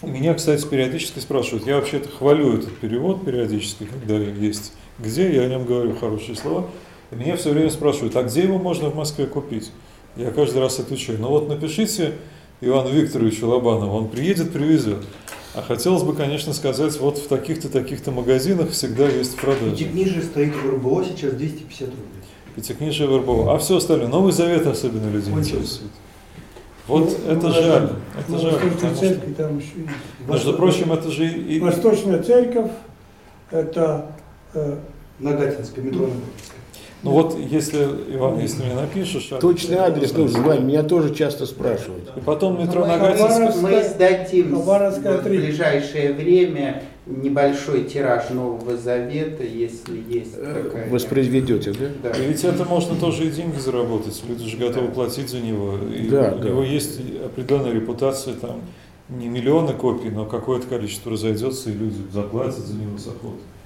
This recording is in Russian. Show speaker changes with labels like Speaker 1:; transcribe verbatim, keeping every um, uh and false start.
Speaker 1: Меня, кстати, периодически спрашивают, я вообще-то хвалю этот перевод периодически, когда есть где, я о нем говорю хорошие слова. И меня все время спрашивают, а где его можно в Москве купить? Я каждый раз отвечаю, ну вот напишите Ивану Викторовичу Лобанову, он приедет, привезет. А хотелось бы, конечно, сказать, вот в таких-то, таких-то магазинах всегда есть в продаже.
Speaker 2: Пятикнижие стоит в РБО сейчас двести пятьдесят рублей.
Speaker 1: Пятикнижие в РБО. А все остальное, Новый Завет особенно людей интересует. Вот ну, это ну, жаль, это ну, жаль.
Speaker 3: Церкви, что, там еще
Speaker 1: и... Между прочим, это же и...
Speaker 3: Восточная церковь, это... Э...
Speaker 2: Нагатинская, метро Нагатинская.
Speaker 1: Ну вот, если, Иван, если мне напишешь...
Speaker 4: Точный а... адрес нужен, Вань, меня тоже часто спрашивают.
Speaker 1: И потом метро Нагатинская...
Speaker 5: Мы издадим в ближайшее время небольшой тираж Нового Завета, если есть такая...
Speaker 4: Воспроизведете, да?
Speaker 1: Да. И ведь это можно тоже и деньги заработать, люди же готовы да. платить за него. И
Speaker 4: да,
Speaker 1: у
Speaker 4: да.
Speaker 1: него есть определенная репутация, там не миллионы копий, но какое-то количество разойдется, и люди заплатят за него с охотой.